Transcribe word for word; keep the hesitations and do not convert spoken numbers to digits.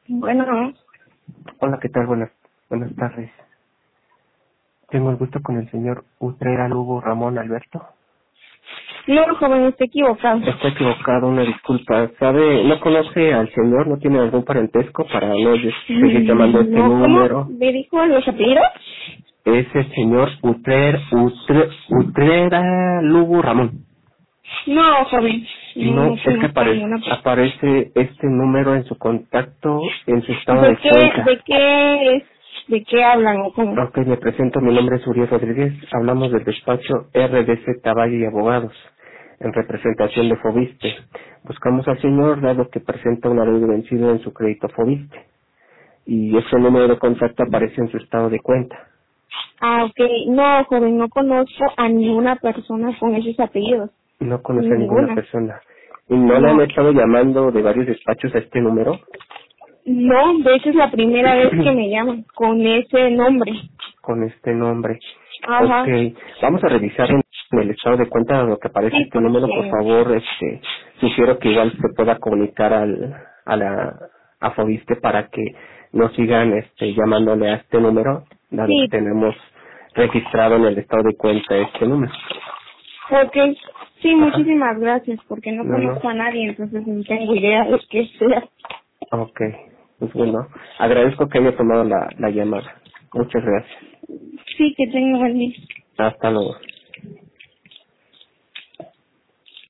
Bueno, Hola, ¿qué tal? Buenas, buenas tardes. Tengo el gusto con el señor Utrera Lugo Ramón Alberto. no, joven, está equivocado. Está equivocado, una disculpa. ¿Sabe, no conoce al señor? ¿No tiene algún parentesco para no des- seguir llamando a este No, ¿cómo número? me dijo los apellidos? Es el señor Utrer, Utre, Utrera Lugo Ramón. No, joven, no, No, no es que conozco a apare- ninguna persona. aparece este número en su contacto, en su estado ¿De de qué, cuenta. de qué es, de qué hablan o cómo? Ok, me presento, mi nombre es Uriel Rodríguez, hablamos del despacho R D C Valle y Abogados, en representación de Fobiste. Buscamos al señor dado que presenta una deuda vencida en su crédito Fobiste, y ese número de contacto aparece en su estado de cuenta. Ah, ok, no, joven, no conozco a ninguna persona con esos apellidos. No conoce a ninguna Ninguna. persona. ¿Y no le han No, estado llamando de varios despachos a este número? no, de hecho es la primera vez que me llaman con ese nombre. Con este nombre. Ok, Ajá, vamos a revisar en en el estado de cuenta lo que aparece sí, este número, por porque favor, este, sugiero que igual se pueda comunicar al, a la, a Fobiste para que no sigan, este, llamándole a este número, dado que sí. tenemos registrado en el estado de cuenta este número. Ok, sí, Ajá, muchísimas gracias, porque no no, no, conozco a nadie, entonces no tengo idea de qué sea. ok, pues bueno, agradezco que haya tomado la, la llamada. Muchas gracias. Sí, que tengo buen día. Hasta luego.